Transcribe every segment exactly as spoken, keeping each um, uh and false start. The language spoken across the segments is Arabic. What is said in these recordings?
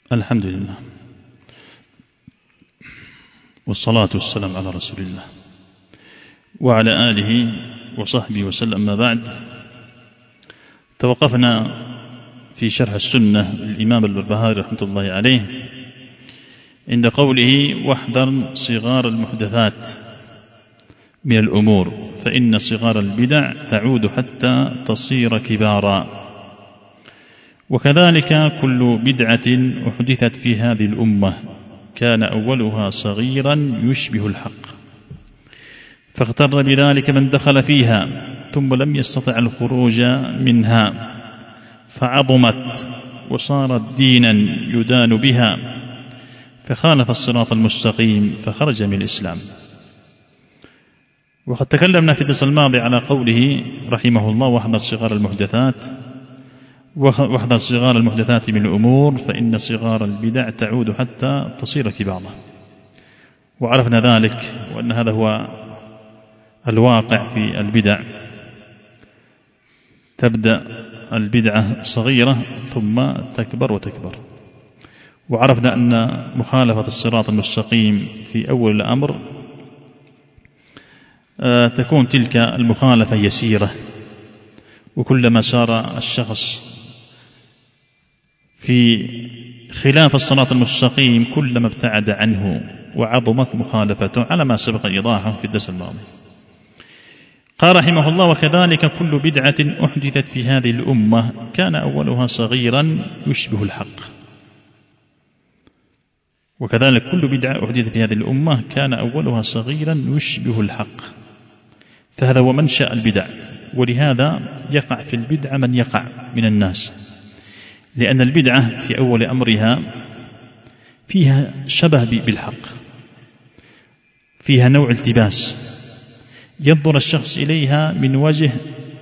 الحمد لله والصلاة والسلام على رسول الله وعلى آله وصحبه وسلم. ما بعد، توقفنا في شرح السنة للإمام البربهاري رحمة الله عليه عند قوله: واحذر صغار المحدثات من الأمور فإن صغار البدع تعود حتى تصير كبارا. وكذلك كل بدعة أحدثت في هذه الأمة كان أولها صغيرا يشبه الحق، فاغتر بذلك من دخل فيها ثم لم يستطع الخروج منها، فعظمت وصارت دينا يدان بها، فخالف الصراط المستقيم فخرج من الإسلام. وقد تكلمنا في الدرس الماضي على قوله رحمه الله: واحذر صغار المحدثات واحذر صغار المحدثات من الأمور فإن صغار البدع تعود حتى تصير كبارا. وعرفنا ذلك وأن هذا هو الواقع في البدع، تبدأ البدعة صغيرة ثم تكبر وتكبر. وعرفنا أن مخالفة الصراط المستقيم في أول الأمر تكون تلك المخالفة يسيرة، وكلما سار الشخص في خلاف الصراط المستقيم كلما ابتعد عنه وعظمت مخالفته، على ما سبق إيضاحه في الدرس الماضي. قال رحمه الله: وكذلك كل بدعة أحدثت في هذه الأمة كان أولها صغيرا يشبه الحق. وكذلك كل بدعة أحدثت في هذه الأمة كان أولها صغيرا يشبه الحق، فهذا هو منشأ البدع. ولهذا يقع في البدعة من يقع من الناس، لأن البدعة في أول أمرها فيها شبه بالحق، فيها نوع التباس، ينظر الشخص إليها من وجه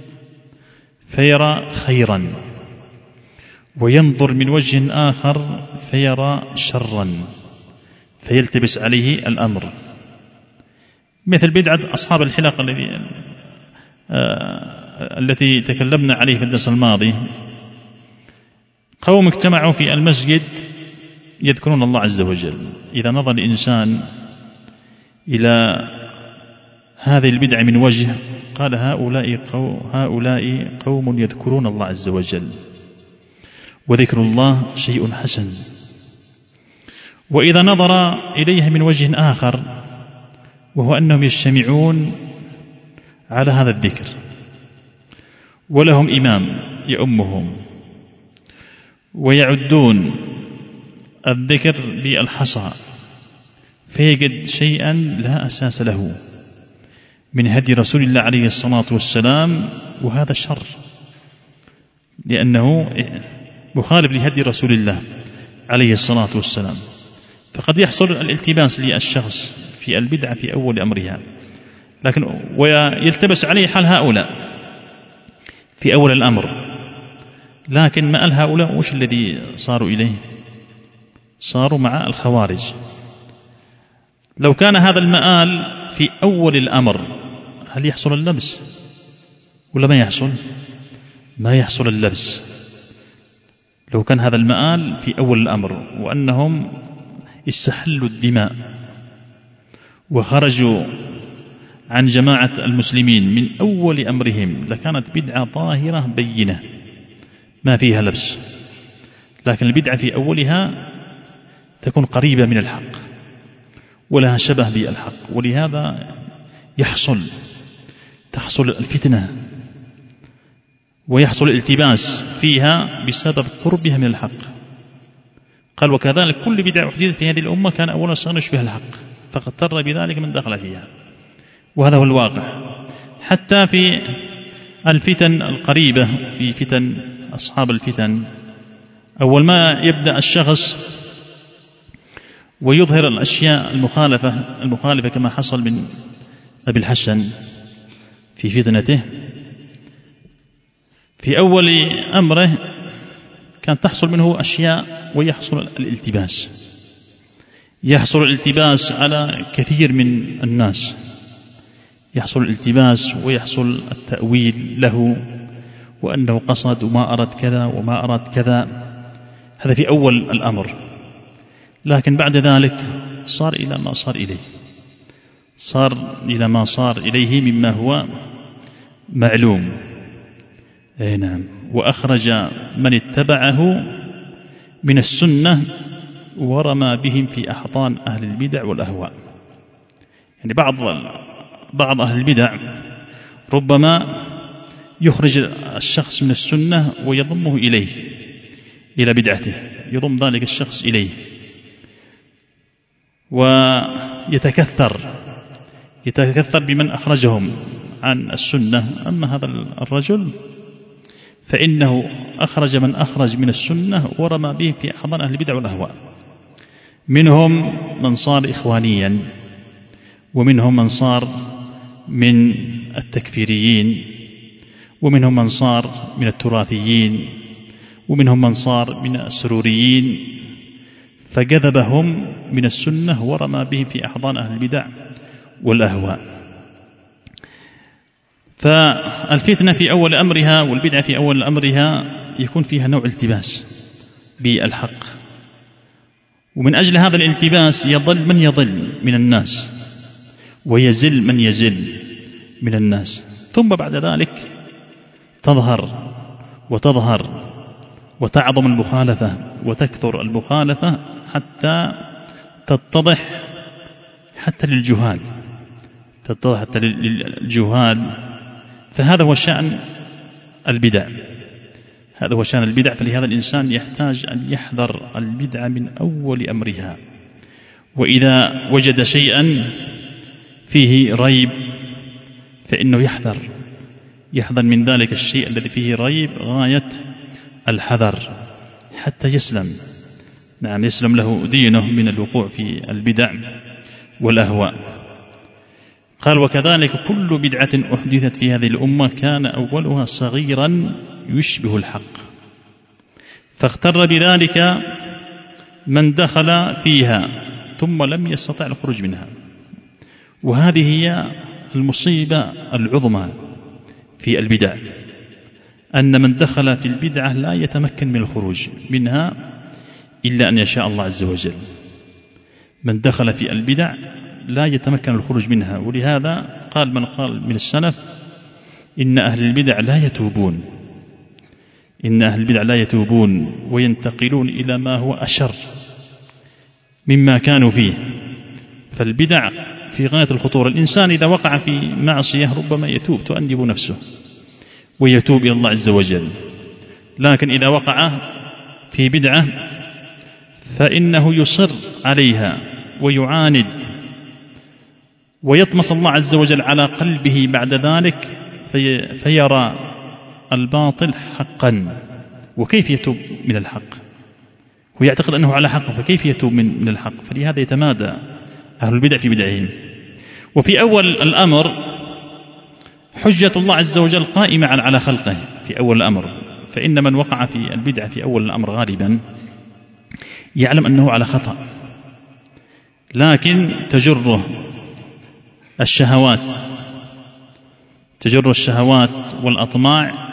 فيرى خيرا، وينظر من وجه آخر فيرى شرا، فيلتبس عليه الأمر. مثل بدعة أصحاب الحلق الذي آه التي تكلمنا عليه في الدرس الماضي. قوم اجتمعوا في المسجد يذكرون الله عز وجل. إذا نظر الإنسان إلى هذه البدعة من وجه قال: هؤلاء قوم, هؤلاء قوم يذكرون الله عز وجل، وذكر الله شيء حسن. وإذا نظر إليها من وجه آخر وهو أنهم يجتمعون على هذا الذكر ولهم إمام يؤمهم ويعدون الذكر بالحصى، فيجد شيئا لا أساس له من هدي رسول الله عليه الصلاة والسلام، وهذا شر لأنه مخالف لهدي رسول الله عليه الصلاة والسلام. فقد يحصل الالتباس للشخص في البدعة في أول أمرها، لكن ويلتبس عليه حال هؤلاء في أول الأمر. لكن مآل هؤلاء وش الذي صاروا إليه؟ صاروا مع الخوارج. لو كان هذا المآل في أول الأمر هل يحصل اللبس ولا ما يحصل؟ ما يحصل اللبس. لو كان هذا المآل في أول الأمر وأنهم استحلوا الدماء وخرجوا عن جماعة المسلمين من أول أمرهم لكانت بدعة ظاهرة بينة ما فيها لبس. لكن البدعة في أولها تكون قريبة من الحق ولها شبه بالحق، ولهذا يحصل تحصل الفتنة ويحصل الالتباس فيها بسبب قربها من الحق. قال: وكذلك كل بدعة أحدثت في هذه الأمة كان أولا صغيرا يشبه الحق، فاغتر بذلك من دخل فيها. وهذا هو الواقع حتى في الفتن القريبة، في فتن أصحاب الفتن. أول ما يبدأ الشخص ويظهر الأشياء المخالفة المخالفة كما حصل من أبي الحسن في فتنته، في أول أمره كانت تحصل منه أشياء ويحصل الالتباس، يحصل الالتباس على كثير من الناس، يحصل الالتباس ويحصل التأويل له وأنه قصد وما أراد كذا وما أراد كذا. هذا في أول الأمر. لكن بعد ذلك صار إلى ما صار إليه صار إلى ما صار إليه مما هو معلوم. أي نعم. وأخرج من اتبعه من السنة ورمى بهم في أحضان أهل البدع والأهواء. يعني بعض بعض أهل البدع ربما يخرج الشخص من السنة ويضمه إليه إلى بدعته، يضم ذلك الشخص إليه ويتكثر يتكثر بمن أخرجهم عن السنة. أما هذا الرجل فإنه أخرج من أخرج من السنة ورمى به في أحضان أهل البدع والأهواء. منهم من صار إخوانيا، ومنهم من صار من التكفيريين، ومنهم من صار من التراثيين، ومنهم من صار من السروريين، فجذبهم من السنة ورمى بهم في أحضان أهل البدع والأهواء. فالفتنة في أول أمرها والبدعة في أول أمرها يكون فيها نوع التباس بالحق، ومن أجل هذا الالتباس يضل من يضل من الناس ويزل من يزل من الناس، ثم بعد ذلك تظهر وتظهر وتعظم المخالفة وتكثر المخالفة حتى تتضح حتى للجهال تتضح حتى للجهال. فهذا هو شأن البدع هذا هو شأن البدع. فلهذا الإنسان يحتاج أن يحذر البدع من أول أمرها، وإذا وجد شيئا فيه ريب فإنه يحذر يحذر من ذلك الشيء الذي فيه ريب غاية الحذر حتى يسلم نعم يسلم له دينه من الوقوع في البدع والأهواء. قال: وكذلك كل بدعة أحدثت في هذه الأمة كان أولها صغيرا يشبه الحق، فاغتر بذلك من دخل فيها ثم لم يستطع الخروج منها. وهذه هي المصيبة العظمى في البدع، أن من دخل في البدعة لا يتمكن من الخروج منها إلا أن يشاء الله عز وجل. من دخل في البدع لا يتمكن الخروج منها. ولهذا قال من قال من السلف: إن أهل البدع لا يتوبون إن أهل البدع لا يتوبون وينتقلون إلى ما هو أشر مما كانوا فيه. فالبدع في غاية الخطورة. الإنسان إذا وقع في معصية ربما يتوب تؤنب نفسه ويتوب إلى الله عز وجل، لكن إذا وقع في بدعة فإنه يصر عليها ويعاند ويطمس الله عز وجل على قلبه بعد ذلك في فيرى الباطل حقا. وكيف يتوب من الحق؟ هو يعتقد أنه على حق، فكيف يتوب من من الحق؟ فلهذا يتمادى أهل البدع في بدعهم. وفي أول الأمر حجة الله عز وجل قائمة على خلقه في أول الأمر، فإن من وقع في البدعة في أول الأمر غالبا يعلم أنه على خطأ، لكن تجره الشهوات تجر الشهوات والأطماع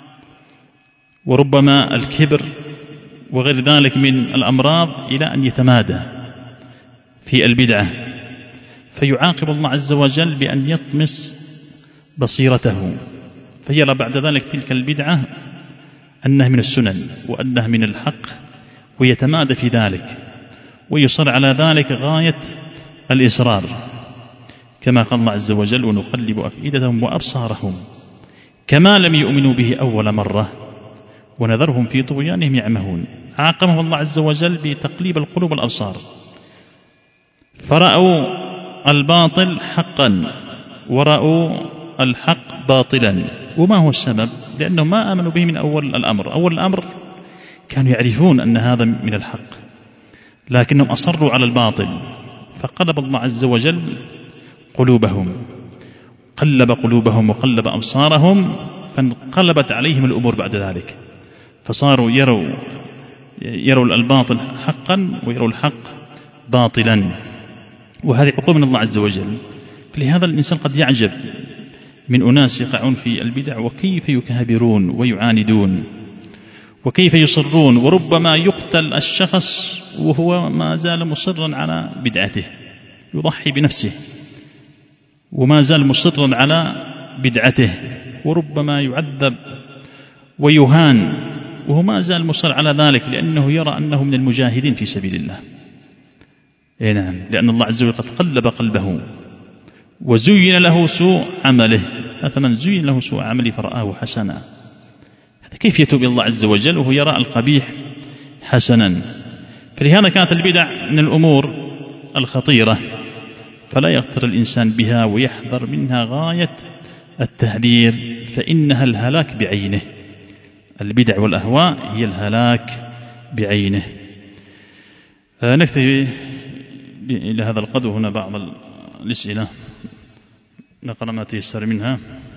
وربما الكبر وغير ذلك من الأمراض إلى أن يتمادى في البدعة، فيعاقب الله عز وجل بأن يطمس بصيرته، فيرى بعد ذلك تلك البدعة أنها من السنن وأنها من الحق، ويتمادى في ذلك ويصر على ذلك غاية الإصرار، كما قال الله عز وجل: ونقلب أفئدتهم وأبصارهم كما لم يؤمنوا به أول مرة ونذرهم في طغيانهم يعمهون. عاقبهم الله عز وجل بتقليب القلوب والأبصار، فرأوا الباطل حقا ورأوا الحق باطلا. وما هو السبب؟ لأنهم ما آمنوا به من أول الأمر. أول الأمر كانوا يعرفون أن هذا من الحق، لكنهم أصروا على الباطل، فقلب الله عز وجل قلوبهم قلب قلوبهم وقلب أبصارهم، فانقلبت عليهم الأمور بعد ذلك، فصاروا يروا يروا الباطل حقا ويروا الحق باطلا. وهذه عقوبة من الله عز وجل. فلهذا الإنسان قد يعجب من أناس يقعون في البدع وكيف يكابرون ويعاندون وكيف يصرون، وربما يقتل الشخص وهو ما زال مصرا على بدعته، يضحي بنفسه وما زال مصرا على بدعته، وربما يعذب ويهان وهو ما زال مصر على ذلك، لأنه يرى أنه من المجاهدين في سبيل الله. إيه نعم، لأن الله عز وجل قد قلب قلبه وزين له سوء عمله، فمن زين له سوء عمله فرآه حسنا. هذا كيف يتوب الله عز وجل وهو يرى القبيح حسنا؟ فلهذا كانت البدع من الأمور الخطيرة، فلا يغتر الإنسان بها ويحذر منها غاية التحذير، فإنها الهلاك بعينه. البدع والأهواء هي الهلاك بعينه. نكتفي إلى هذا القدر هنا بعض الأسئلة نقرأ ما تيسر منها.